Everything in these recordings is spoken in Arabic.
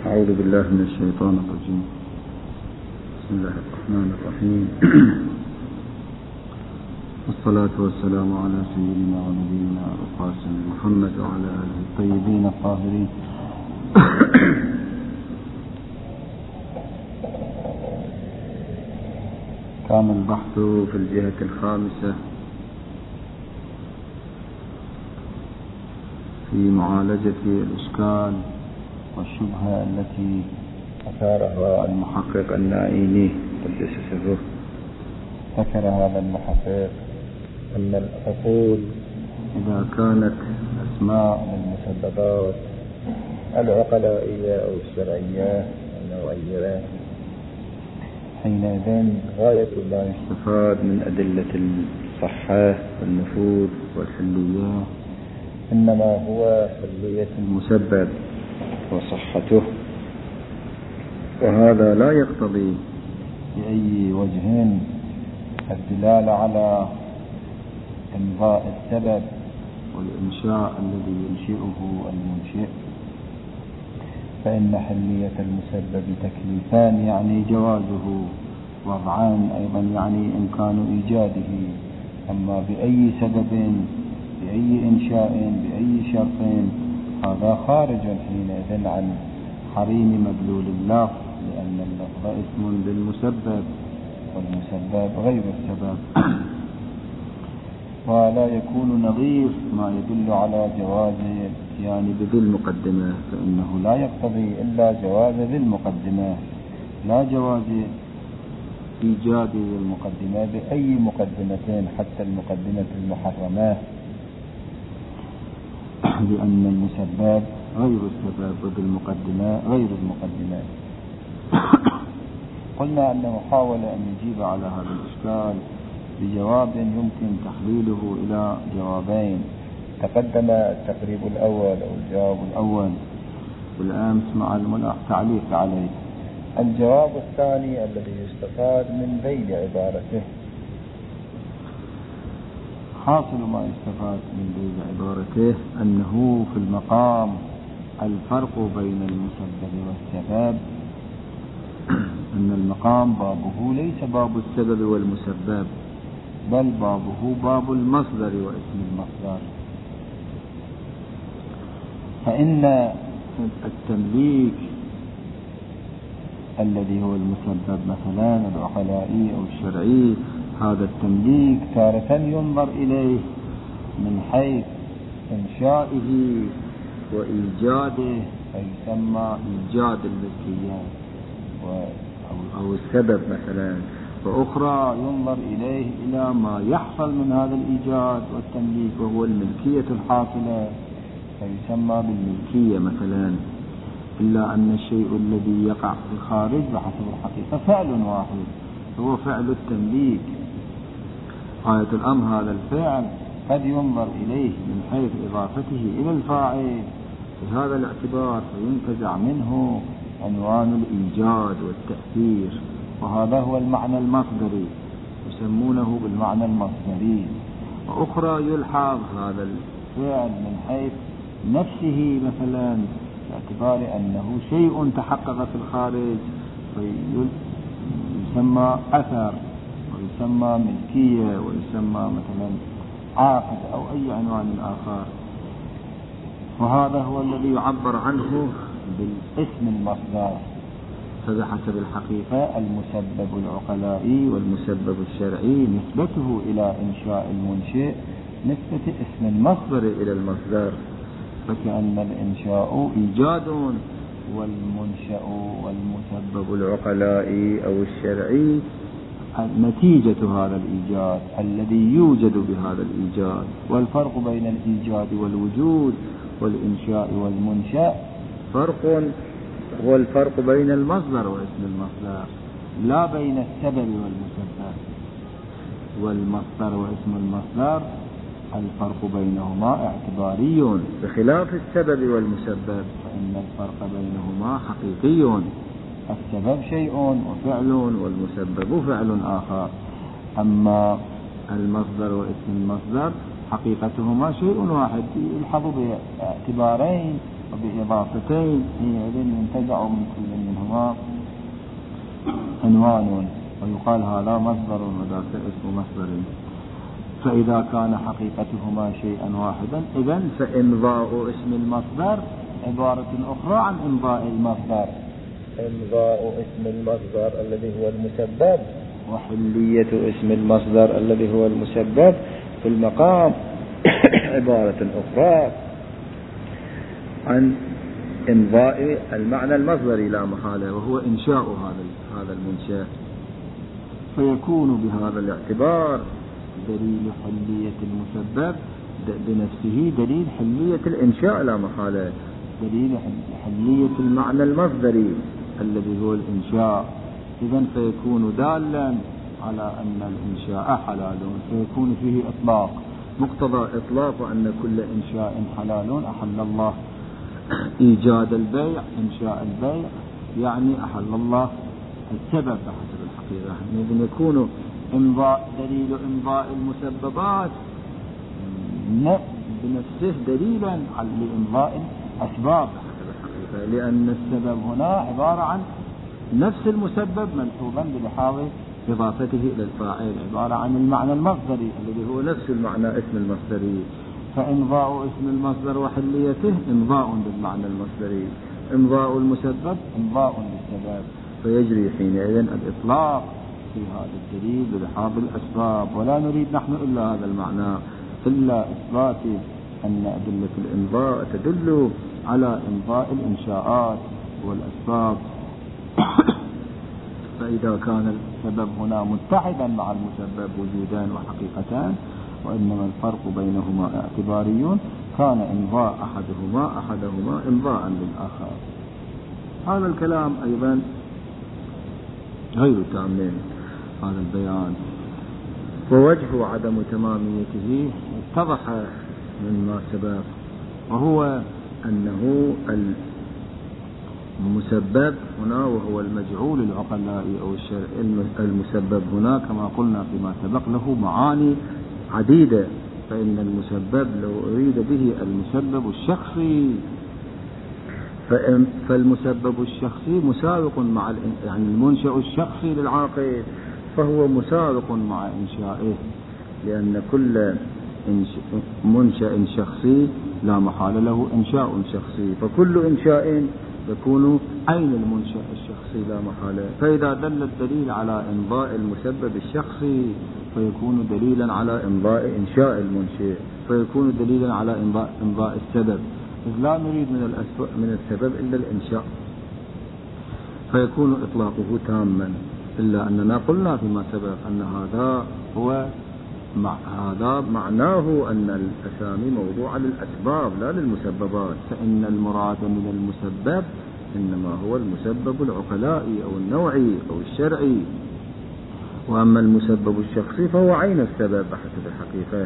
أعوذ بالله من الشيطان الرجيم. بسم الله الرحمن الرحيم. والصلاة والسلام على سيدنا ونبينا القاسم محمد وعلى آله الطيبين الطاهرين. كان البحث في الجهة الخامسة في معالجة الإشكال والشبهة التي أثارها المحقق النائيني قدس سره. ذكر هذا المحقق أن الأصول إذا كانت أسماء للمسببات العقلائية أو الشرعية النوعية، حينئذ غاية ما يستفاد من أدلة الصحة والنفوذ والحلية إنما هو حلية المسبب وصحته، وهذا لا يقتضي بأي وجه الدلالة على إمضاء السبب والإنشاء الذي ينشئه المنشئ، فإن حلية المسبب تكليفان يعني جوازه، وضعان أيضا يعني إمكان إيجاده. أما بأي سبب بأي إنشاء بأي شرط هذا خارج حينئذ عن حريم مدلول اللفظ، لأن اللفظ اسم للمسبب والمسبب غير السبب، ولا يكون نظير ما يدل على جواز الاتيان بذي المقدمة، فإنه لا يقتضي إلا جواز ذي المقدمة، لا جواز إيجاد ذي المقدمة بأي مقدمة حتى المقدمة المحرمة، لأن المسبب غير السبب وذي المقدمة غير المقدمة. قلنا أنه حاول أن يجيب على هذا الإشكال بجواب يمكن تحليله إلى جوابين. تقدم التقريب الأول أو الجواب الأول والآن مع التعليق عليه. الجواب الثاني الذي يستفاد من ذيل عبارته، حاصل ما يستفاد من ذيل عبارته أنه في المقام الفرق بين المسبب والسبب، أن المقام بابه ليس باب السبب والمسبب، بل بابه باب المصدر واسم المصدر. فإن التمليك الذي هو المسبب مثلا العقلائي أو الشرعي، هذا التمليك تارة ينظر إليه من حيث إنشائه وإيجاده، فيسمى إيجاد الملكية أو السبب مثلا، وأخرى ينظر إليه إلى ما يحصل من هذا الإيجاد والتمليك وهو الملكية الحاصلة، فيسمى بالملكية مثلا. إلا أن الشيء الذي يقع في الخارج بحسب الحقيقة فعل واحد هو فعل التمليك. غاية الأمر هذا الفعل قد ينظر إليه من حيث إضافته إلى الفاعل بهذا الاعتبار فينتزع منه عنوان الإيجاد والتأثير، وهذا هو المعنى المصدري، يسمونه بالمعنى المصدري. وأخرى يلحظ هذا الفعل من حيث نفسه مثلا باعتبار أنه شيء تحقق في الخارج فيسمى أثر ويسمى ملكية ويسمى مثلا عاقد أو أي عنوان آخر، وهذا هو الذي يعبر عنه بالاسم المصدر. فبحسب الحقيقة المسبب العقلائي والمسبب الشرعي نسبته إلى إنشاء المنشئ نسبة اسم المصدر إلى المصدر، فكأن الإنشاء إيجاد والمنشأ والمسبب العقلائي أو الشرعي نتيجة هذا الإيجاد الذي يوجد بهذا الإيجاد. والفرق بين الإيجاد والوجود والإنشاء والمنشأ فرق، هو الفرق بين المصدر واسم المصدر، لا بين السبب والمسبب. والمصدر واسم المصدر الفرق بينهما اعتباري بخلاف السبب والمسبب، فإن الفرق بينهما حقيقي، السبب شيء وفعل والمسبب فعل آخر. أما المصدر واسم المصدر حقيقتهما شيء واحد، يلحظ باعتبارين وبإضافتين حينئذ ينتزع من كل منهما عنوان ويقال هذا مصدر وذاك اسم مصدر. فإذا كان حقيقتهما شيئا واحدا إذن فإمضاء اسم المصدر عبارة أخرى عن إمضاء المصدر. إمضاء اسم المصدر الذي هو المسبب وحلية اسم المصدر الذي هو المسبب في المقام عبارة أخرى عن إمضاء المعنى المصدري لا محالة، وهو إنشاء هذا المنشأ. فيكون بهذا الاعتبار دليل حلية المسبب بنفسه دليل حلية الإنشاء لا محالة، دليل حلية المعنى المصدري الذي هو الإنشاء. إذن فيكون دالا على أن الإنشاء حلال، فيكون فيه إطلاق، مقتضى إطلاق أن كل إنشاء حلال. أحل الله إيجاد البيع، إنشاء البيع، يعني أحل الله السبب بحسب الحقيقة. إذن يكون دليل إمضاء المسببات بنفسه دليلا لإمضاء الأسباب بحسب الحقيقة، لأن السبب هنا عبارة عن نفس المسبب ملحوظا بلحاظ إضافته إلى الفاعل، عبارة عن المعنى المصدري الذي هو نفس المعنى اسم المصدري. فإمضاء اسم المصدر وحليته إمضاء بالمعنى المصدري، إمضاء المسبب إمضاء للسبب، فيجري حينئذ الإطلاق في هذا الدليل بلحاظ الأسباب. ولا نريد نحن إلا هذا المعنى، إلا إثبات أن أدلة الإمضاء تدل على إمضاء الإنشاءات والأسباب. فإذا كان السبب هنا متحدا مع المسبب وجودان وحقيقتان، وإنما الفرق بينهما اعتباري، كان إمضاء أحدهما إمضاء للآخر. هذا الكلام أيضا غير تام هذا البيان. ووجه عدم تماميته اتضح مما سبق، وهو أنه المسبب هنا وهو المجعول العقلائي أو الشرعي، المسبب هنا كما قلنا فيما سبق له معاني عديدة. فإن المسبب لو أريد به المسبب الشخصي فالمسبب الشخصي مسابق مع يعني المنشأ الشخصي للعاقل، فهو مسابق مع إنشائه، لأن كل منشأ شخصي لا محال له إنشاء شخصي، فكل إنشاء يكون عين المنشأ الشخصي لا محالة. فإذا دل الدليل على إمضاء المسبب الشخصي فيكون دليلا على إمضاء إنشاء المنشئ، فيكون دليلا على إمضاء السبب، إذ لا نريد من السبب إلا الإنشاء، فيكون إطلاقه تاما. إلا أننا قلنا فيما سبق أن هذا معناه أن الأسامي موضوعة للأسباب لا للمسببات، فإن المراد من المسبب إنما هو المسبب العقلائي أو النوعي أو الشرعي، وأما المسبب الشخصي فهو عين السبب بحسب الحقيقة.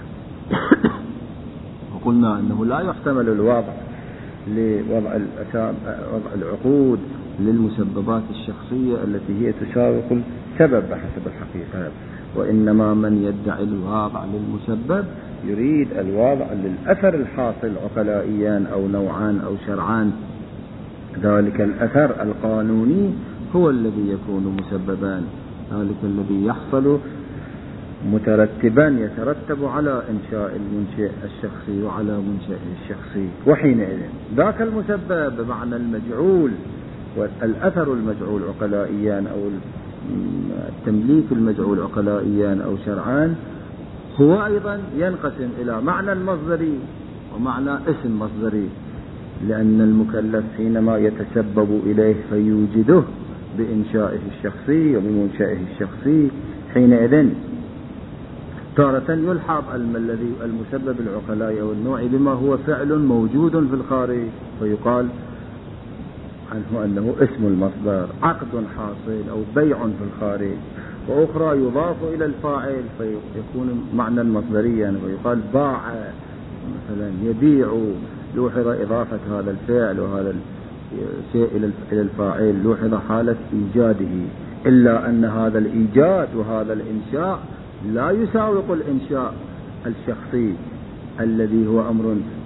وقلنا أنه لا يحتمل الوضع لوضع العقود للمسببات الشخصية التي هي تساوق السبب بحسب الحقيقة، وإنما من يدعي الواضع للمسبب يريد الواضع للأثر الحاصل عقلائيا أو نوعان أو شرعان. ذلك الأثر القانوني هو الذي يكون مسببا، ذلك الذي يحصل مترتبا يترتب على إنشاء المنشئ الشخصي وعلى منشئه الشخصي. وحينئذ ذاك المسبب بمعنى المجعول والأثر المجعول عقلائيا أو التمليك المجعول عقلائيا أو شرعان هو أيضا ينقسم إلى معنى مصدري ومعنى اسم مصدري، لأن المكلف حينما يتسبب إليه فيوجده بإنشائه الشخصي وبمنشئه الشخصي، حينئذ تارة يلحق المسبب العقلائي أو النوعي بما هو فعل موجود في الخارج فيقال عنه أنه اسم المصدر، عقد حاصل أو بيع في الخارج، وأخرى يضاف إلى الفاعل فيكون معنى مصدريا ويقال باع مثلا يبيع، لوحظ إضافة هذا الفعل وهذا الشيء إلى الفاعل، لوحظ حالة إيجاده، إلا أن هذا الإيجاد وهذا الإنشاء لا يساوق الإنشاء الشخصي الذي هو أمر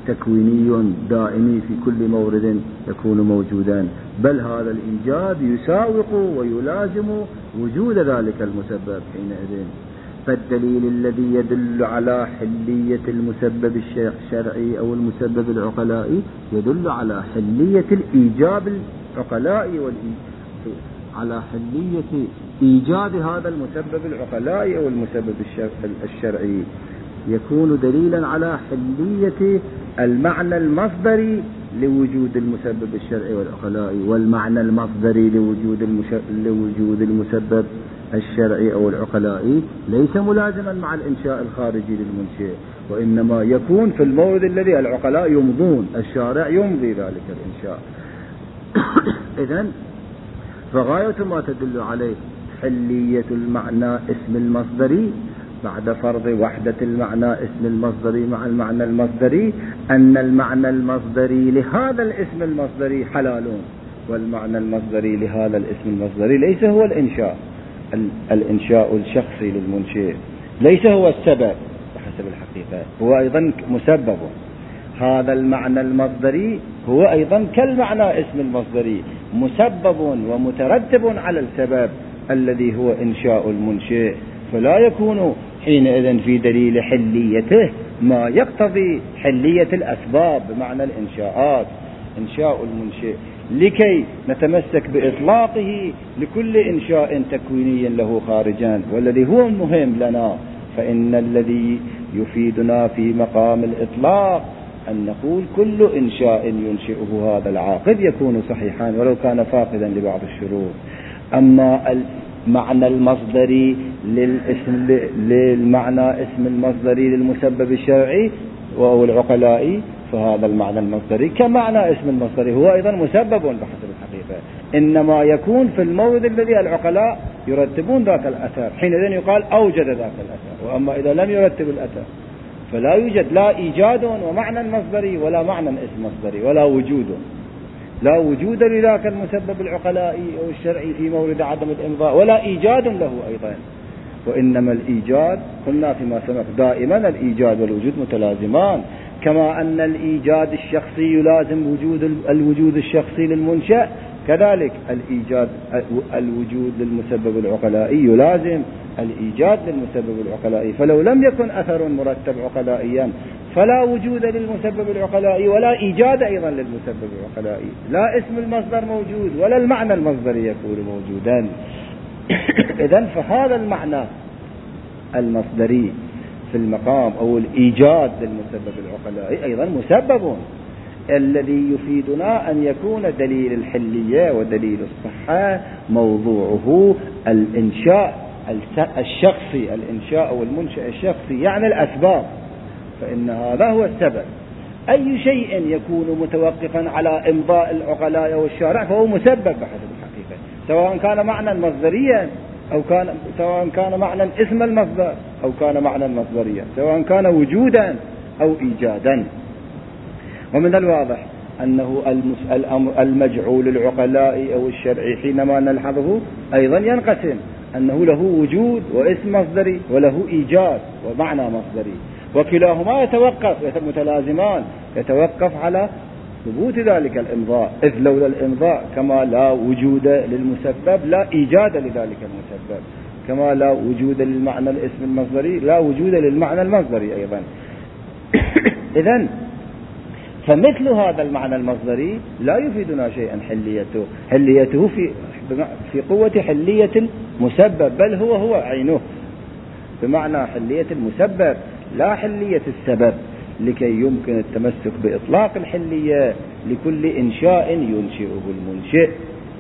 تكويني دائمي في كل مورد يكون موجودا، بل هذا الإيجاد يساوق ويلازم وجود ذلك المسبب حينئذ. فالدليل الذي يدل على حلية المسبب الشرعي أو المسبب العقلائي يدل على حلية الإيجاب العقلائي على حلية إيجاد هذا المسبب العقلائي أو المسبب الشرعي، يكون دليلا على حلية المعنى المصدري لوجود المسبب الشرعي والعقلائي، والمعنى المصدري لوجود المسبب الشرعي أو العقلائي ليس ملازما مع الإنشاء الخارجي للمنشئ، وإنما يكون في المورد الذي العقلاء يمضون، الشارع يمضي ذلك الإنشاء. إذن فغاية ما تدل عليه حلية المعنى اسم المصدري بعد فرض وحدة المعنى اسم المصدري مع المعنى المصدري، أن المعنى المصدري لهذا الاسم المصدري حلال، والمعنى المصدري لهذا الاسم المصدري ليس هو الإنشاء الشخصي للمنشئ، ليس هو السبب بحسب الحقيقة، هو أيضا مسبب. هذا المعنى المصدري هو أيضا كالمعنى اسم المصدري مسبب ومترتب على السبب الذي هو إنشاء المنشئ، فلا يكون حينئذ في دليل حليته ما يقتضي حلية الأسباب بمعنى الإنشاءات، إنشاء المنشئ، لكي نتمسك بإطلاقه لكل إنشاء تكويني له خارجا والذي هو المهم لنا. فإن الذي يفيدنا في مقام الإطلاق أن نقول كل إنشاء ينشئه هذا العاقد يكون صحيحا ولو كان فاقدا لبعض الشروط. أما المعنى المصدري للمعنى اسم المصدري للمسبب الشرعي وهو العقلائي، فهذا المعنى المصدري كمعنى اسم المصدري هو أيضا مسبب بحسب الحقيقة، إنما يكون في المورد الذي العقلاء يرتبون ذاك الأثر، حينئذ يقال أوجد ذاك الأثر. وأما إذا لم يرتب الأثر فلا يوجد لا إيجاد ومعنى مصدري ولا معنى اسم مصدري ولا وجود، لا وجود لذاك المسبب العقلائي أو الشرعي في مورد عدم الإمضاء ولا إيجاد له أيضا. وإنما الإيجاد قلنا فيما سبق دائما الإيجاد والوجود متلازمان، كما أن الإيجاد الشخصي يلازم الوجود الشخصي للمنشأ، كذلك الوجود للمسبب العقلائي يلازم الإيجاد للمسبب العقلائي. فلو لم يكن أثر مرتب عقلائيا فلا وجود للمسبب العقلائي ولا إيجاد أيضا للمسبب العقلائي، لا اسم المصدر موجود ولا المعنى المصدري يكون موجودا. إذن فهذا المعنى المصدري في المقام أو الإيجاد للمسبب العقلائي أيضا مسبب، الذي يفيدنا أن يكون دليل الحلية ودليل الصحة موضوعه الإنشاء الشخصي، الإنشاء والمنشأ الشخصي يعني الأسباب، فإن هذا هو السبب. أي شيء يكون متوقفا على إمضاء العقلاء والشارع فهو مسبب بحسب الحقيقة، سواء كان معنى مصدريا أو سواء كان معنى اسم المصدر أو كان معنى مصدريا، سواء كان وجودا أو إيجادا. ومن الواضح أنه المجعول العقلاء أو الشرعي حينما نلحظه أيضا ينقسم، أنه له وجود واسم مصدري وله إيجاد ومعنى مصدري، وكلاهما متلازمان يتوقف على ثبوت ذلك الإمضاء، إذ لولا الإمضاء كما لا وجود للمسبب لا إيجاد لذلك المسبب، كما لا وجود للمعنى الاسم المصدري لا وجود للمعنى المصدري أيضا. إذن فمثل هذا المعنى المصدري لا يفيدنا شيئا حليته في قوة حلية المسبب، بل هو عينه، بمعنى حلية المسبب لا حلية السبب، لكي يمكن التمسك بإطلاق الحلية لكل إنشاء ينشئه المنشئ،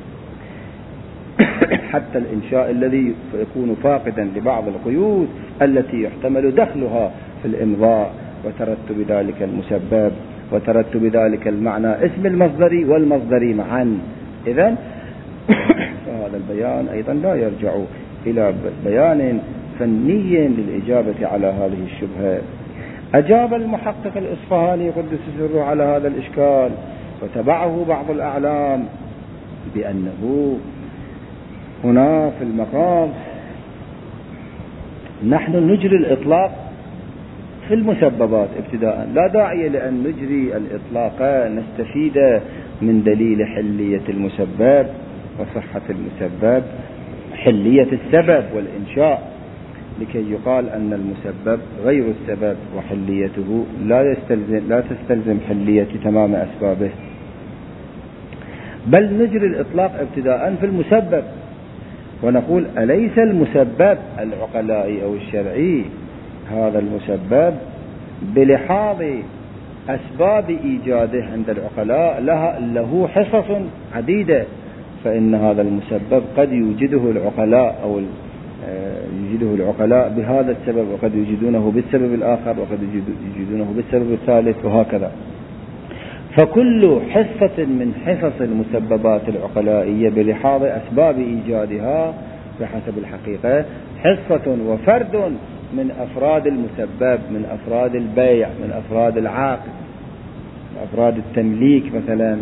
حتى الإنشاء الذي يكون فاقدا لبعض القيود التي يحتمل دخلها في الإمضاء وترتب ذلك المسبب وترتب ذلك المعنى اسم المصدري والمصدري معا. إذن فهذا البيان أيضا لا يرجع إلى بيان فني للإجابة على هذه الشبهة. أجاب المحقق الإصفهاني قدس سره على هذا الإشكال، وتبعه بعض الأعلام بأنه هنا في المقام نحن نجري الإطلاق في المسببات ابتداء. لا داعي لأن نجري الإطلاق، نستفيد من دليل حلية المسبب وصحة المسبب، حلية السبب والإنشاء، لكي يقال أن المسبب غير السبب وحليته لا تستلزم حلية تمام أسبابه. بل نجري الإطلاق ابتداء في المسبب ونقول أليس المسبب العقلائي أو الشرعي هذا المسبب بلحاظ أسباب إيجاده عند العقلاء له حصص عديدة، فإن هذا المسبب قد يوجده العقلاء بهذا السبب، وقد يوجدونه بالسبب الآخر، وقد يوجدونه بالسبب الثالث، وهكذا. فكل حصة من حصص المسببات العقلائية بلحاظ أسباب إيجادها بحسب الحقيقة حصة وفرد من أفراد المسبب، من أفراد البيع، من أفراد العاقد، من أفراد التمليك مثلا.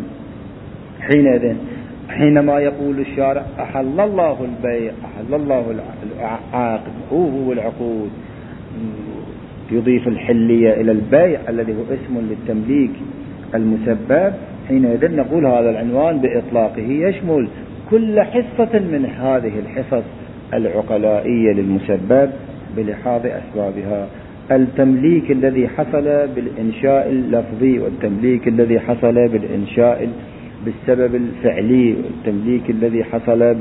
حينما يقول الشارع أحل الله البيع، أحل الله العقد، هو العقود، يضيف الحلية إلى البيع الذي هو اسم للتمليك المسبب، حينئذ نقول هذا العنوان بإطلاقه يشمل كل حصة من هذه الحصص العقلائية للمسبب بلحاظ أسبابها. التمليك الذي حصل بالإنشاء اللفظي، والتمليك الذي حصل بالإنشاء بالسبب الفعلي، والتمليك الذي حصل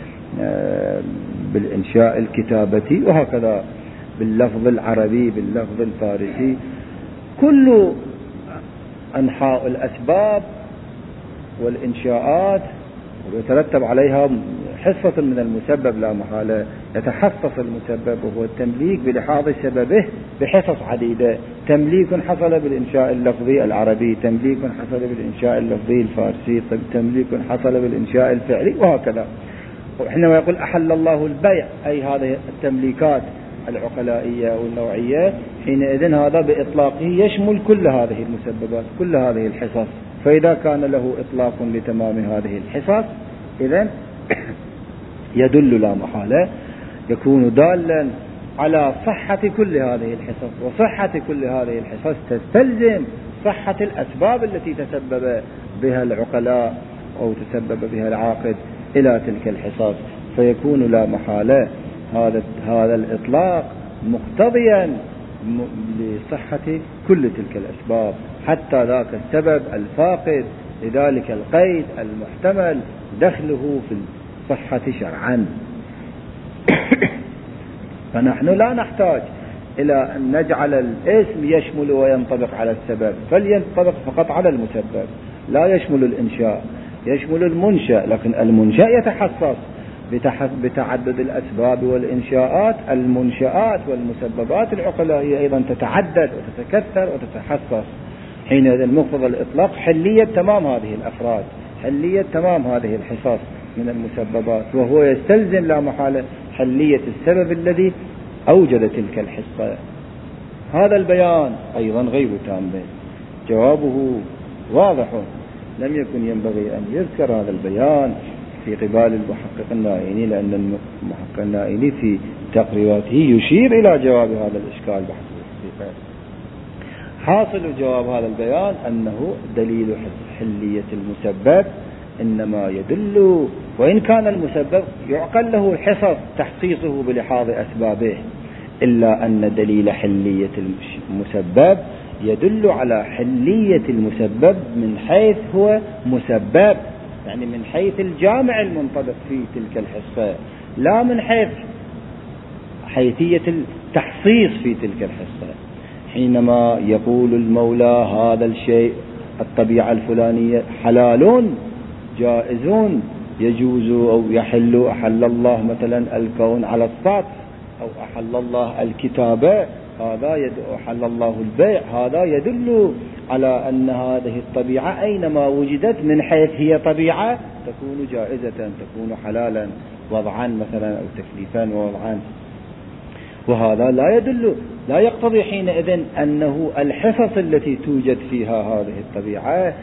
بالإنشاء الكتابتي، وهكذا باللفظ العربي باللفظ الفارسي. كل أنحاء الأسباب والإنشاءات ويترتب عليها حصة من المسبب لا محالة. يتحصص المسبب وهو التمليك بلحاظ سببه بحصص عديدة. تمليك حصل بالإنشاء اللفظي العربي، تمليك حصل بالإنشاء اللفظي الفارسي، تمليك حصل بالإنشاء الفعلي، وهكذا. وحينما يقول أحل الله البيع، أي هذه التمليكات العقلائية والنوعية، حينئذ هذا بإطلاقه يشمل كل هذه المسببات، كل هذه الحصص. فإذا كان له إطلاق لتمام هذه الحصص، إذن يدل لا محالة، يكون دالا على صحة كل هذه الحصص، وصحة كل هذه الحصص تستلزم صحة الأسباب التي تسبب بها العقلاء أو تسبب بها العاقد إلى تلك الحصص. فيكون لا محالة هذا الإطلاق مقتضيا لصحة كل تلك الأسباب، حتى ذاك السبب الفاقد لذلك القيد المحتمل دخله في الصحة شرعا. فنحن لا نحتاج إلى أن نجعل الاسم يشمل وينطبق على السبب، فلينطبق فقط على المسبب، لا يشمل الإنشاء، يشمل المنشأ، لكن المنشأ يتحصص بتعدد الأسباب والإنشاءات. المنشآت والمسببات العقلائية أيضا تتعدد وتتكثر وتتحصص. حينئذ مقتضى الإطلاق حلية تمام هذه الأفراد، حلية تمام هذه الحصص من المسببات، وهو يستلزم لا محالة حلية السبب الذي أوجد تلك الحصة. هذا البيان أيضا غير تام، جوابه واضح. لم يكن ينبغي أن يذكر هذا البيان في قبال المحقق النائيني، لأن المحقق النائيني في تقريراته يشير إلى جواب هذا الإشكال بحسب الحقيقة. حاصل جواب هذا البيان أنه دليل حلية المسبب إنما يدل، وإن كان المسبب يعقل له حصص تحقيقه بلحاظ أسبابه، إلا أن دليل حلية المسبب يدل على حلية المسبب من حيث هو مسبب، يعني من حيث الجامع المنطبق في تلك الحصة، لا من حيث حيثية التحصيص في تلك الحصة. حينما يقول المولى هذا الشيء الطبيعة الفلانية حلال جائز يجوز أو يحل، أحل الله مثلا الكون على السطح، أو أحل الله الكتابة، هذا أحل الله البيع، هذا يدل على أن هذه الطبيعة أينما وجدت من حيث هي طبيعة تكون جائزة، تكون حلالا وضعا مثلا أو تكليفا ووضعا. وهذا لا يقتضي حينئذ أنه الحصص التي توجد فيها هذه الطبيعة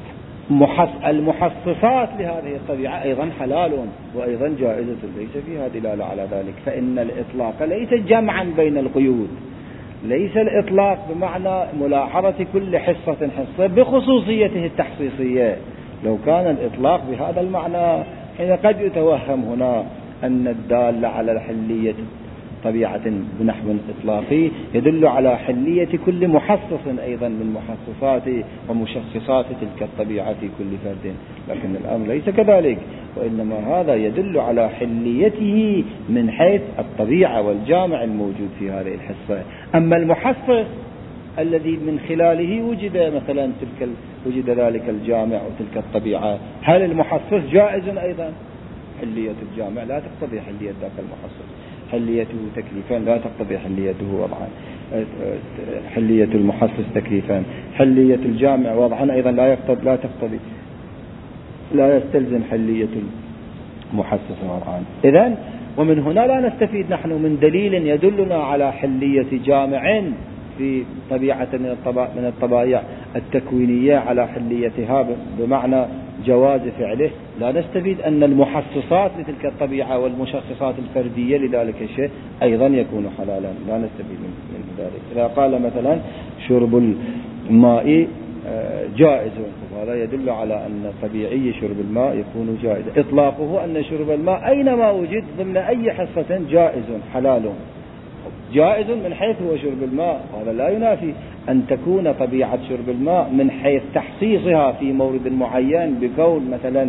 المحصصات لهذه الطبيعة أيضا حلال وأيضا جائزة، ليس فيها دلالة على ذلك. فإن الإطلاق ليس جمعا بين القيود، ليس الإطلاق بمعنى ملاحظة كل حصة بخصوصيته التحصيصية. لو كان الإطلاق بهذا المعنى حين قد يتوهم هنا أن الدال على حلية طبيعة بنحو إطلاقي يدل على حلية كل محصص أيضا من محصصات ومشخصات تلك الطبيعة في كل فرد، لكن الأمر ليس كذلك، وإنما هذا يدل على حليته من حيث الطبيعة والجامع الموجود في هذه الحصة. أما المحصص الذي من خلاله وجد مثلا وجد ذلك الجامع وتلك الطبيعة، هل المحصص جائز أيضا؟ حلية الجامع لا تقتضي حلية ذاك المحصص، حليته تكليفا لا تقتضي حليته وضعا، حلية المحصص تكليفا، حلية الجامع وضعا أيضا لا تقتضي، لا يستلزم حلية المحصص وضعا. إذن ومن هنا لا نستفيد نحن من دليل يدلنا على حلية جامع في طبيعة من الطبائع التكوينية على حليتها بمعنى جواز فعله، لا نستفيد أن المحصصات لتلك الطبيعة والمشخصات الفردية لذلك الشيء أيضا يكون حلالا، لا نستفيد من ذلك. إذا قال مثلا شرب الماء جائز، وهذا يدل على أن طبيعي شرب الماء يكون جائزا. إطلاقه أن شرب الماء أينما وجد ضمن أي حصة جائز حلال، جائز من حيث هو شرب الماء. هذا لا ينافي أن تكون طبيعة شرب الماء من حيث تحصيصها في مورد معين، بكون مثلا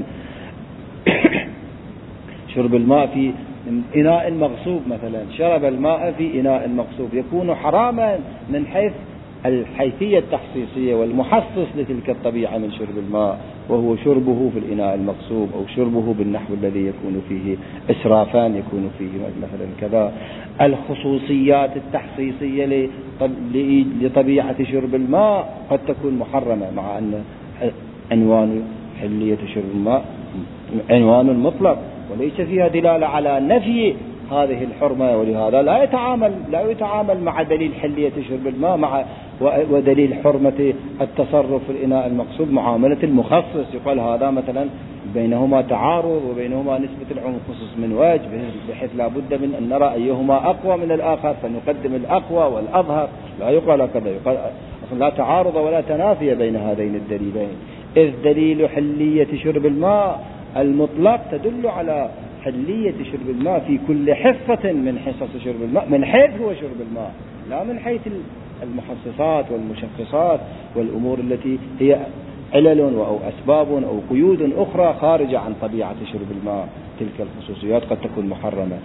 شرب الماء في إناء مغصوب، مثلا شرب الماء في إناء مغصوب يكون حراما من حيث الحيثية التحصيصية والمحصص لتلك الطبيعة من شرب الماء، وهو شربه في الإناء المغصوب أو شربه بالنحو الذي يكون فيه إسرافان، يكون فيه مثلا كذا. الخصوصيات التحصيصية لطبيعة شرب الماء قد تكون محرمة، مع أن عنوان حلية شرب الماء عنوان مطلق وليس فيها دلالة على نفي هذه الحرمة، ولهذا لا يتعامل مع دليل حلية شرب الماء ودليل حرمة التصرف في الإناء المقصود معاملة المخصص. يقال هذا مثلا بينهما تعارض وبينهما نسبة العموم خصوص من وجه، بحيث لا بد من أن نرى أيهما أقوى من الآخر فنقدم الأقوى والأظهر. لا يقال هكذا، يقال لا تعارض ولا تنافي بين هذين الدليلين، إذ دليل حلية شرب الماء المطلق تدل على حلية شرب الماء في كل حصة من حصص شرب الماء من حيث هو شرب الماء، لا من حيث المحصصات والمشخصات والأمور التي هي علل أو أسباب أو قيود أخرى خارجة عن طبيعة شرب الماء. تلك الخصوصيات قد تكون محرمة.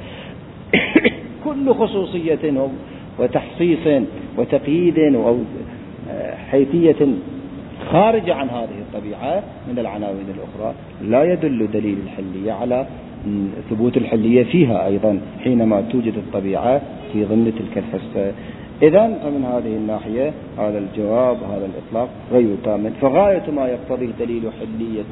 كل خصوصية وتحصيص وتقييد أو حيثية خارجة عن هذه الطبيعة من العناوين الأخرى لا يدل دليل الحلية على ثبوت الحلية فيها أيضا حينما توجد الطبيعة في ضمن تلك الحصة. إذن فمن هذه الناحية هذا الجواب هذا الإطلاق غير تام. فغاية ما يقتضي دليل حلية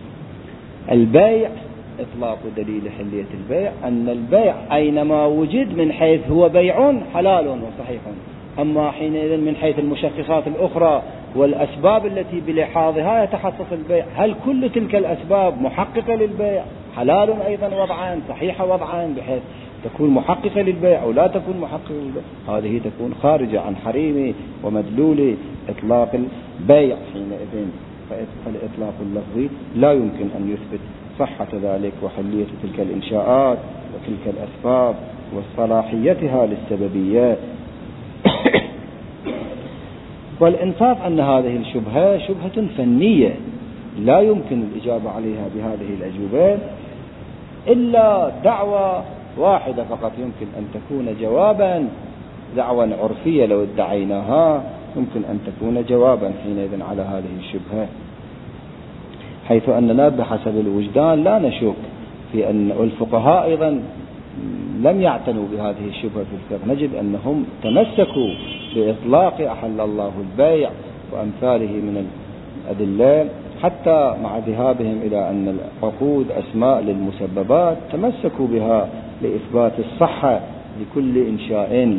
البيع إطلاق دليل حلية البيع أن البيع أينما وجد من حيث هو بيع حلال وصحيح. أما حينئذ من حيث المشخصات الأخرى والأسباب التي بلحاظها يتحقق البيع، هل كل تلك الأسباب محققة للبيع حلال أيضا وضعا صحيحة وضعا بحيث تكون محققة للبيع أو لا تكون محققة للبيع؟ هذه تكون خارجة عن حريم ومدلول إطلاق البيع حينئذ. فالإطلاق اللفظي لا يمكن أن يثبت صحة ذلك وحلية تلك الإنشاءات وتلك الأسباب وصلاحيتها للسببية. والإنصاف أن هذه الشبهة شبهة فنية لا يمكن الإجابة عليها بهذه الأجوبة، إلا دعوة واحدة فقط يمكن أن تكون جوابا، دعوة عرفية لو ادعيناها يمكن أن تكون جوابا حينئذ على هذه الشبهة، حيث أننا بحسب الوجدان لا نشك في أن الفقهاء أيضا لم يعتنوا بهذه الشبهة في الفقه. نجد أنهم تمسكوا بإطلاق أحل الله البيع وأمثاله من الأدلة، حتى مع ذهابهم إلى أن العقود أسماء للمسببات تمسكوا بها لإثبات الصحة لكل إنشاء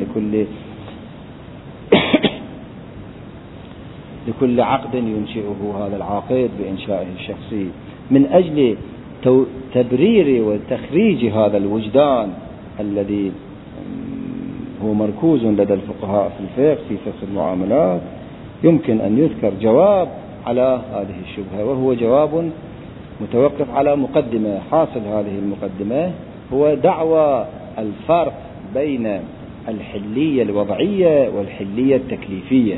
لكل عقد ينشئه هذا العاقد بإنشائه الشخصي، من أجل تبرير وتخريج هذا الوجدان الذي هو مركوز لدى الفقهاء في الفقه في فقه المعاملات، يمكن أن يذكر جواب على هذه الشبهة، وهو جواب متوقف على مقدمة. حاصل هذه المقدمة هو دعوى الفرق بين الحلية الوضعية والحلية التكليفية،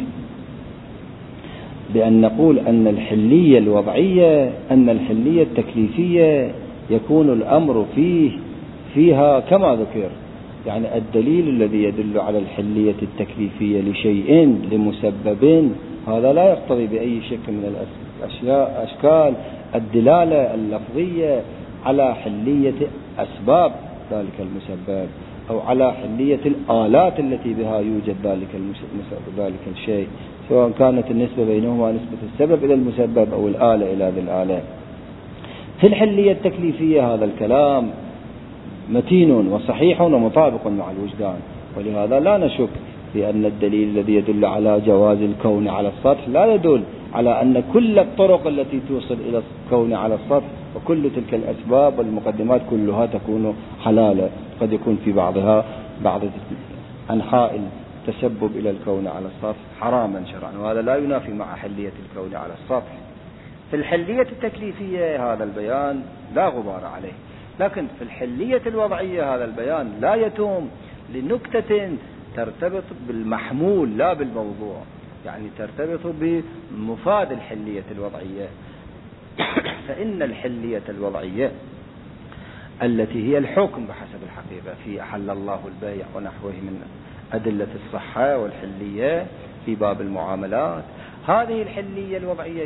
بأن نقول أن الحلية الوضعية أن الحلية التكليفية يكون الأمر فيها كما ذكر، يعني الدليل الذي يدل على الحلية التكليفية لشيء لمسبب هذا لا يقتضي بأي شكل من أشكال الدلالة اللفظية على حلية أسباب ذلك المسبب أو على حلية الآلات التي بها يوجد ذلك الشيء، سواء كانت النسبة بينهما نسبة السبب إلى المسبب أو الآلة إلى ذي الآلة. في الحلية التكليفية هذا الكلام متين وصحيح ومطابق مع الوجدان، ولهذا لا نشك في أن الدليل الذي يدل على جواز الكون على السطح لا يدل على أن كل الطرق التي توصل إلى الكون على السطح وكل تلك الأسباب والمقدمات كلها تكون حلالة، قد يكون في بعض أنحاء التسبب إلى الكون على السطح حراما شرعا، وهذا لا ينافي مع حلية الكون على السطح. في الحلية التكليفية هذا البيان لا غبار عليه، لكن في الحلية الوضعية هذا البيان لا يتم لنكتة ترتبط بالمحمول لا بالموضوع، يعني ترتبط بمفاد الحلية الوضعية. فإن الحلية الوضعية التي هي الحكم بحسب الحقيقة في أحل الله البيع ونحوه من أدلة الصحة والحلية في باب المعاملات، هذه الحلية الوضعية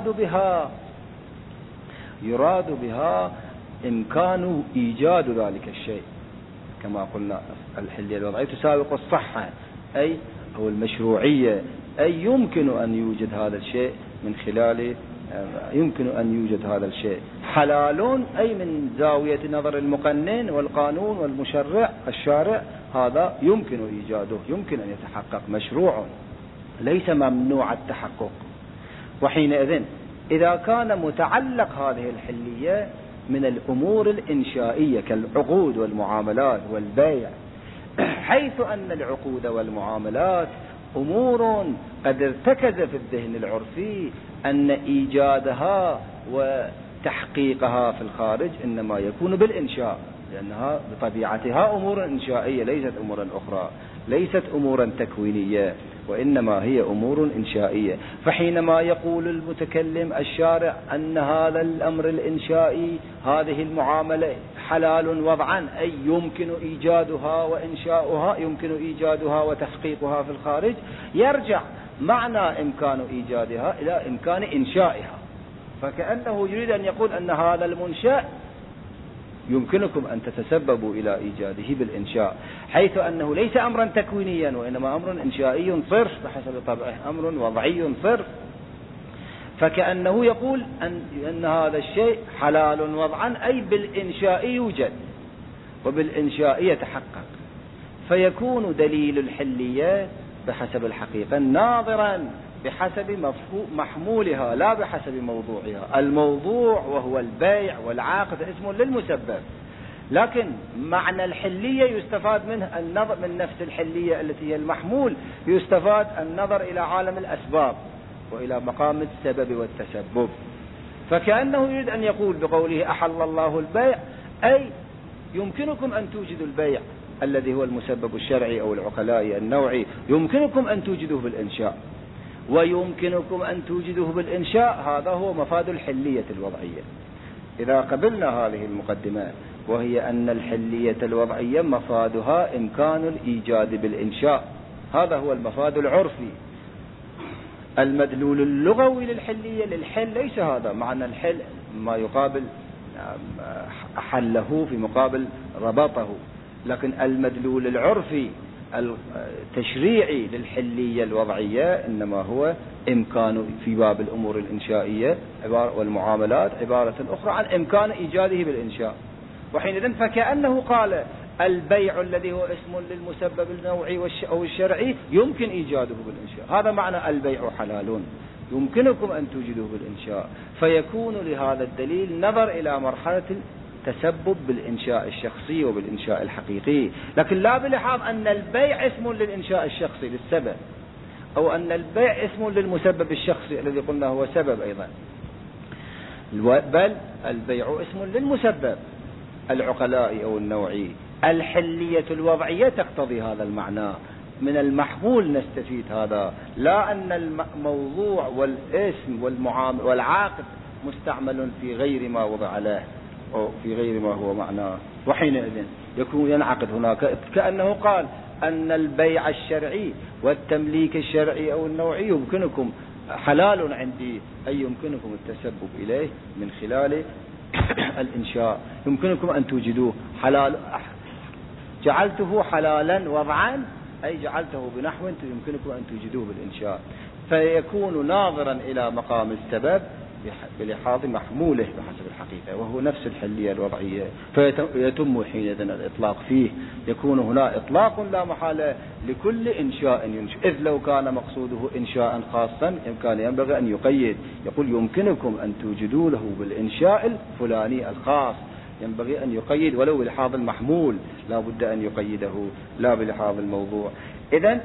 يراد بها إمكان إيجاد ذلك الشيء، كما قلنا الحلية الوضعية تسابق الصحة أو المشروعية، أي يمكن أن يوجد هذا الشيء من خلال يمكن أن يوجد هذا الشيء حلال، أي من زاوية نظر المقنن والقانون والمشرع الشارع هذا يمكن إيجاده، يمكن أن يتحقق، مشروع ليس ممنوع التحقق. وحينئذ إذا كان متعلق هذه الحلية من الأمور الإنشائية كالعقود والمعاملات والبيع، حيث أن العقود والمعاملات أمور قد ارتكز في الذهن العرفي أن إيجادها وتحقيقها في الخارج إنما يكون بالإنشاء، لأنها بطبيعتها أمور إنشائية ليست أمورا أخرى، ليست أمورا تكوينية، وإنما هي أمور إنشائية. فحينما يقول المتكلم الشارع أن هذا الأمر الإنشائي هذه المعاملة حلال وضعا، أي يمكن إيجادها وإنشاؤها، يمكن إيجادها وتحقيقها في الخارج، يرجع معنى إمكان إيجادها إلى إمكان إنشائها، فكأنه يريد أن يقول أن هذا المنشأ يمكنكم أن تتسببوا إلى إيجاده بالإنشاء، حيث أنه ليس أمرا تكوينيا وإنما أمر إنشائي صرف بحسب طبعه، أمر وضعي صرف. فكأنه يقول أن هذا الشيء حلال وضعا، أي بالإنشاء يوجد وبالإنشاء يتحقق، فيكون دليل الحلية بحسب الحقيقة ناظرا بحسب محمولها لا بحسب موضوعها. الموضوع وهو البيع والعقد اسم للمسبب، لكن معنى الحلية يستفاد منه النظر من نفس الحلية التي هي المحمول، يستفاد النظر إلى عالم الأسباب وإلى مقام السبب والتسبب. فكأنه يريد أن يقول بقوله أحل الله البيع، أي يمكنكم أن توجدوا البيع الذي هو المسبب الشرعي أو العقلائي النوعي، يمكنكم أن توجدوه بالإنشاء، ويمكنكم أن توجدوه بالإنشاء، هذا هو مفاد الحلية الوضعية. إذا قبلنا هذه المقدمة وهي أن الحلية الوضعية مفادها إمكان الإيجاد بالإنشاء، هذا هو المفاد العرفي. المدلول اللغوي للحلية للحل ليس هذا معنى الحل، ما يقابل حله في مقابل ربطه، لكن المدلول العرفي التشريعي للحلية الوضعية إنما هو إمكان في باب الأمور الإنشائية والمعاملات عبارة أخرى عن إمكان إيجاده بالإنشاء. وحينئذ فكأنه قال البيع الذي هو اسم للمسبب النوعي أو الشرعي يمكن إيجاده بالإنشاء، هذا معنى البيع حلال، يمكنكم أن توجدوه بالإنشاء. فيكون لهذا الدليل نظر إلى مرحلة تسبب بالإنشاء الشخصي وبالإنشاء الحقيقي، لكن لا بلحاظ أن البيع اسم للإنشاء الشخصي للسبب، أو أن البيع اسم للمسبب الشخصي الذي قلنا هو سبب أيضا، بل البيع اسم للمسبب العقلائي أو النوعي. الحلية الوضعية تقتضي هذا المعنى، من المحمول نستفيد هذا، لا أن الموضوع والاسم والعاقد مستعمل في غير ما وضع له أو في غير ما هو معناه، وحينئذ يكون ينعقد هناك كأنه قال أن البيع الشرعي والتمليك الشرعي أو النوعي يمكنكم حلال عندي، أي يمكنكم التسبب إليه من خلال الإنشاء، يمكنكم أن توجدوه حلال، جعلته حلالا وضعا أي جعلته بنحو يمكنكم أن توجدوه بالإنشاء، فيكون ناظرا إلى مقام السبب بلحاظ محموله بحسب الحقيقة، وهو نفس الحلية الوضعية، فيتم حينئذ الإطلاق فيه، يكون هنا إطلاق لا محالة لكل إنشاء ينشأ، إذ لو كان مقصوده إنشاء خاصا كان ينبغي أن يقيد، يقول يمكنكم أن توجدوا له بالإنشاء الفلاني الخاص، ينبغي أن يقيد ولو بلحاظ المحمول، لا بد أن يقيده لا بلحاظ الموضوع. إذن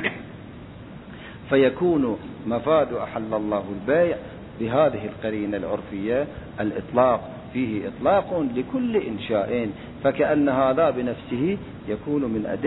فيكون مفاد أحل الله البيع بهذه القرينة العرفية الإطلاق، فيه إطلاق لكل إنشاء، فكأن هذا بنفسه يكون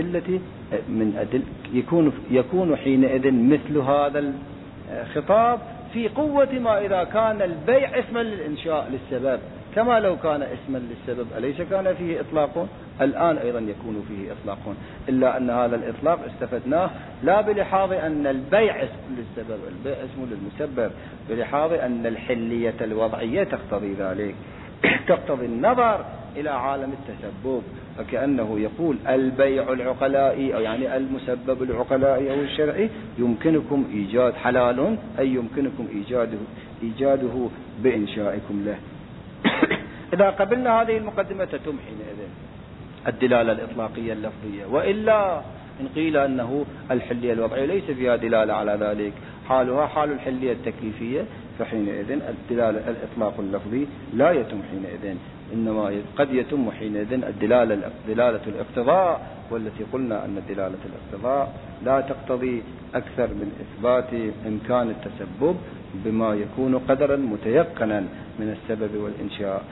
يكون حينئذ مثل هذا الخطاب في قوة ما إذا كان البيع اسما للإنشاء للسبب، كما لو كان اسما للسبب أليس كان فيه إطلاق؟ الآن أيضا يكون فيه إطلاق، إلا أن هذا الإطلاق استفدناه لا بلحاظ أن البيع اسم للسبب، البيع اسم للمسبب، بلحاظ أن الحلية الوضعية تقتضي ذلك، تقتضي النظر إلى عالم التسبب، فكأنه يقول البيع العقلائي أو يعني المسبب العقلائي أو الشرعي يمكنكم إيجاد حلال، أي يمكنكم إيجاده بإنشائكم له. إذا قبلنا هذه المقدمة تتم حينئذ الدلالة الإطلاقية اللفظية، وإلا إن قيل أنه الحلية الوضعية ليس فيها دلالة على ذلك، حالها حال الحلية التكليفية، فحينئذ الدلالة الإطلاق اللفظي لا يتم حينئذ، إنما قد يتم حينئذ دلالة الاقتضاء، والتي قلنا أن دلالة الاقتضاء لا تقتضي أكثر من إثبات إمكان التسبب بما يكون قدرا متيقنا من السبب والإنشاء.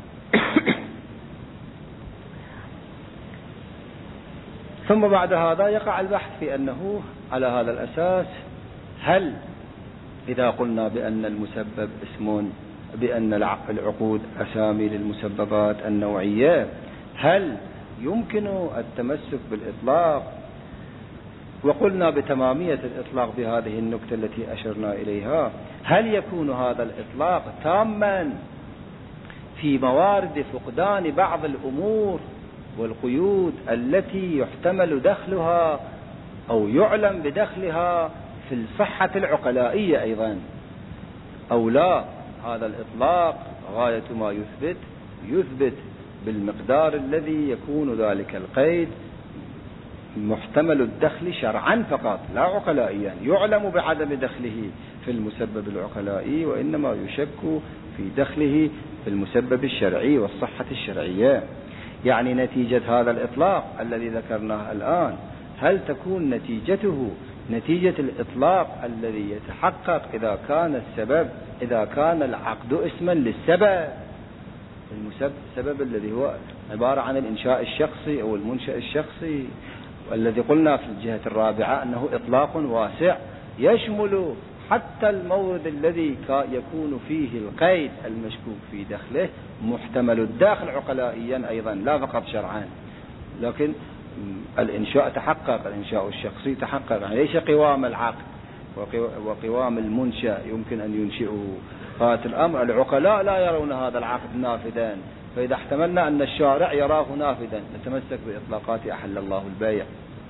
ثم بعد هذا يقع البحث في أنه على هذا الأساس، هل إذا قلنا بأن المسبب اسم، بأن العقود أسامي للمسببات النوعية، هل يمكن التمسك بالإطلاق؟ وقلنا بتمامية الإطلاق بهذه النكتة التي أشرنا إليها، هل يكون هذا الإطلاق تاما في موارد فقدان بعض الأمور والقيود التي يحتمل دخلها أو يعلم بدخلها في الصحة العقلائية أيضا، أو لا؟ هذا الإطلاق غاية ما يثبت بالمقدار الذي يكون ذلك القيد محتمل الدخل شرعا فقط لا عقلائيا، يعلم بعدم دخله في المسبب العقلائي، وإنما يشك في دخله في المسبب الشرعي والصحة الشرعية. يعني نتيجة هذا الإطلاق الذي ذكرناه الآن، هل تكون نتيجته نتيجة الإطلاق الذي يتحقق إذا كان العقد اسما للسبب، السبب الذي هو عبارة عن الإنشاء الشخصي أو المنشأ الشخصي، والذي قلنا في الجهة الرابعة أنه إطلاق واسع يشمل حتى المورد الذي يكون فيه القيد المشكوك في دخله محتمل الداخل عقلائيا أيضا لا فقط شرعا، لكن الإنشاء تحقق، الإنشاء الشخصي تحقق، يعني ليس قوام العقد وقوام المنشأ يمكن أن ينشئه. فات الأمر العقلاء لا يرون هذا العقد نافذا، فإذا احتملنا أن الشارع يراه نافذا نتمسك بإطلاقات أحل الله البيع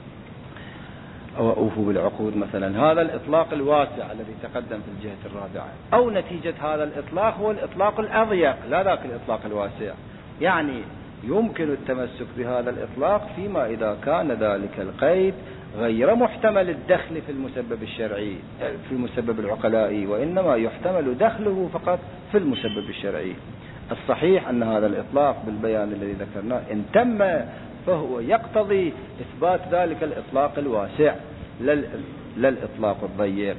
أو أوفوا بالعقود مثلا، هذا الإطلاق الواسع الذي تقدم في الجهة الرابعة. أو نتيجة هذا الإطلاق هو الإطلاق الأضيق لا ذاك الإطلاق الواسع، يعني يمكن التمسك بهذا الإطلاق فيما إذا كان ذلك القيد غير محتمل الدخل في المسبب الشرعي في المسبب العقلائي، وإنما يحتمل دخله فقط في المسبب الشرعي. الصحيح أن هذا الإطلاق بالبيان الذي ذكرناه إن تم فهو يقتضي إثبات ذلك الإطلاق الواسع لا الإطلاق الضيق،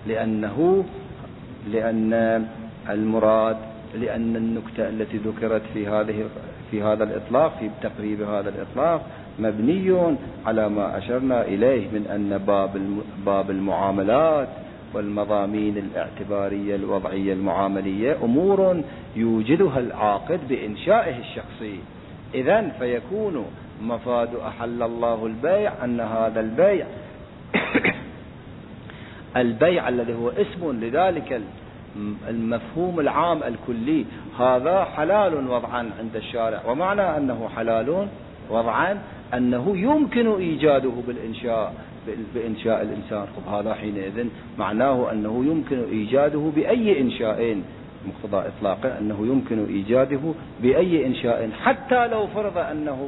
لأن المراد، لأن النكتة التي ذكرت في هذا الإطلاق، في تقريب هذا الإطلاق، مبني على ما أشرنا إليه من أن باب المعاملات والمضامين الاعتبارية الوضعية المعاملية أمور يوجدها العاقد بإنشائه الشخصي. إذن فيكون مفاد أحل الله البيع أن هذا البيع الذي هو اسم لذلك المفهوم العام الكلي، هذا حلال وضعا عند الشارع. ومعنى أنه حلال وضعا أنه يمكن إيجاده بإنشاء الإنسان. هذا حينئذ معناه أنه يمكن إيجاده بأي إنشاء، مقتضى إطلاقه أنه يمكن إيجاده بأي إنشاء، حتى لو فرض أنه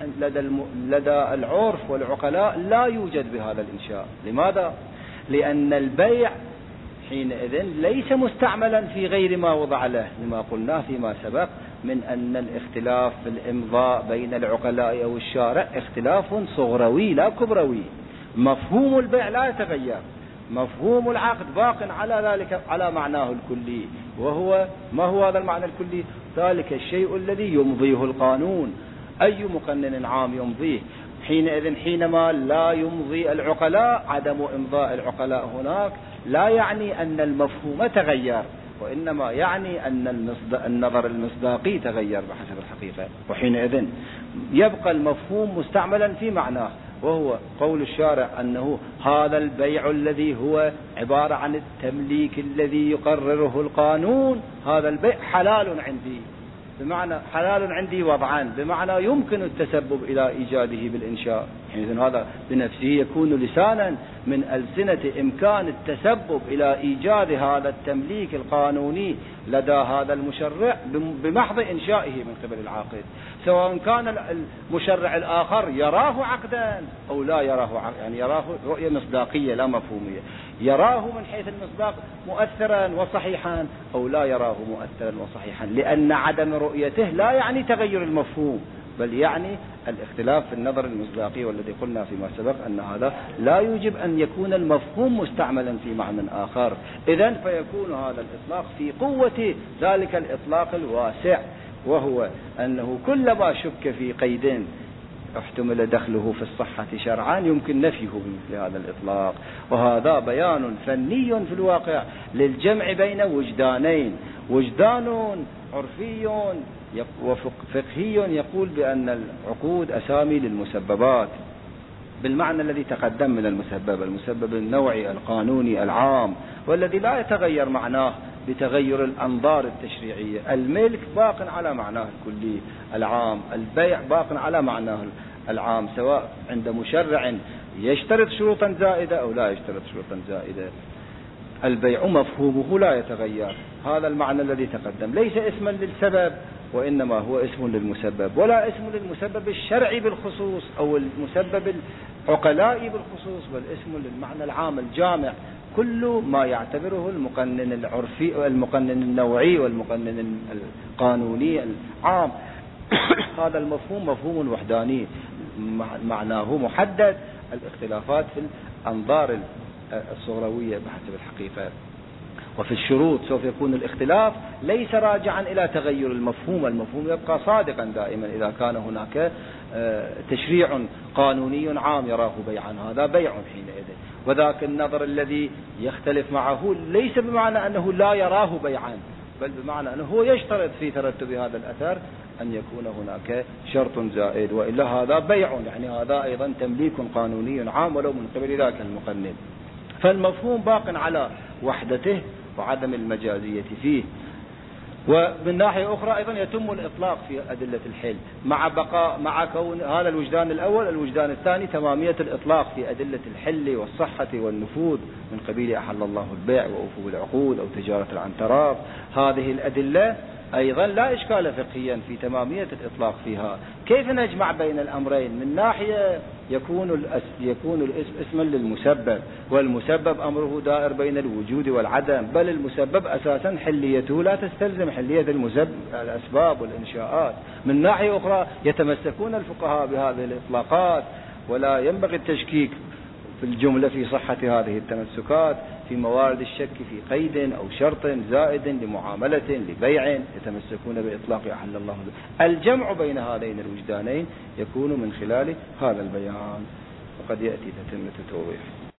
لدى العرف والعقلاء لا يوجد بهذا الإنشاء. لماذا؟ لأن البيع حينئذ ليس مستعملا في غير ما وضع له، لما قلناه فيما سبق من أن الاختلاف في الإمضاء بين العقلاء أو الشارع اختلاف صغروي لا كبروي. مفهوم البيع لا يتغير، مفهوم العقد باق على ذلك، على معناه الكلي. وهو ما هو هذا المعنى الكلي؟ ذلك الشيء الذي يمضيه القانون. أي مقنن عام يمضيه؟ حينئذ حينما لا يمضي العقلاء، عدم إمضاء العقلاء هناك لا يعني أن المفهوم تغير، وإنما يعني أن النظر المصداقي تغير بحسب الحقيقة. وحينئذ يبقى المفهوم مستعملا في معناه، وهو قول الشارع أنه هذا البيع الذي هو عبارة عن التمليك الذي يقرره القانون، هذا البيع حلال عندي، بمعنى حلال عندي وضعان، بمعنى يمكن التسبب إلى إيجاده بالإنشاء. حينئذ هذا بنفسه يكون لسانا من ألسنة إمكان التسبب إلى إيجاد هذا التمليك القانوني لدى هذا المشرع بمحض إنشائه من قبل العاقد، سواء كان المشرع الآخر يراه عقدا أو لا يراه عقدا، يعني يراه رؤية مصداقية لا مفهومية، يراه من حيث المصداق مؤثرا وصحيحا أو لا يراه مؤثرا وصحيحا، لأن عدم رؤيته لا يعني تغير المفهوم، بل يعني الاختلاف في النظر المصداقي، والذي قلنا فيما سبق أن هذا لا يوجب أن يكون المفهوم مستعملا في معنى آخر. إذن فيكون هذا الإطلاق في قوة ذلك الإطلاق الواسع، وهو أنه كلما شك في قيد احتمل دخله في الصحة شرعا يمكن نفيه بمثل هذا الإطلاق. وهذا بيان فني في الواقع للجمع بين وجدانين، وجدان عرفي وفقهي يقول بأن العقود أسامي للمسببات بالمعنى الذي تقدم من المسبب النوعي القانوني العام، والذي لا يتغير معناه بتغير الأنظار التشريعية. الملك باق على معناه الكلي العام، البيع باق على معناه العام، سواء عند مشرع يشترط شروطا زائدة أو لا يشترط شروطا زائدة. البيع مفهومه لا يتغير، هذا المعنى الذي تقدم ليس اسما للسبب، وإنما هو اسم للمسبب، ولا اسم للمسبب الشرعي بالخصوص أو المسبب العقلائي بالخصوص، بل اسم للمعنى العام الجامع، كل ما يعتبره المقنن العرفي والمقنن النوعي والمقنن القانوني العام. هذا المفهوم مفهوم وحداني معناه محدد، الاختلافات في الأنظار الصغروية بحسب الحقيقة. وفي الشروط سوف يكون الاختلاف ليس راجعا إلى تغير المفهوم، المفهوم يبقى صادقا دائما إذا كان هناك تشريع قانوني عام يراه بيعا، هذا بيع حينئذ. وذاك النظر الذي يختلف معه ليس بمعنى أنه لا يراه بيعا، بل بمعنى أنه هو يشترط في ترتب هذا الأثر أن يكون هناك شرط زائد، وإلا هذا بيع، يعني هذا أيضا تمليك قانوني عام ولو من قبل ذاك المقنن. فالمفهوم باق على وحدته وعدم المجازية فيه. ومن ناحية أخرى أيضا يتم الإطلاق في أدلة الحل مع كون هذا الوجدان الأول. الوجدان الثاني تمامية الإطلاق في أدلة الحل والصحة والنفوذ من قبيل أحل الله البيع وأوفوا بالعقود أو تجارة العنتراب. هذه الأدلة أيضا لا إشكال فقهيا في تمامية الإطلاق فيها. كيف نجمع بين الأمرين؟ من ناحية يكون الاسم اسما للمسبب، والمسبب أمره دائر بين الوجود والعدم، بل المسبب أساسا حليته لا تستلزم حلية الأسباب والإنشاءات. من ناحية أخرى يتمسكون الفقهاء بهذه الإطلاقات، ولا ينبغي التشكيك في الجملة في صحة هذه التمسكات في موارد الشك في قيد أو شرط زائد لمعاملة لبيع يتمسكون بإطلاق أحل الله. الجمع بين هذين الوجدانين يكون من خلال هذا البيان، وقد يأتي تتمة توضيح.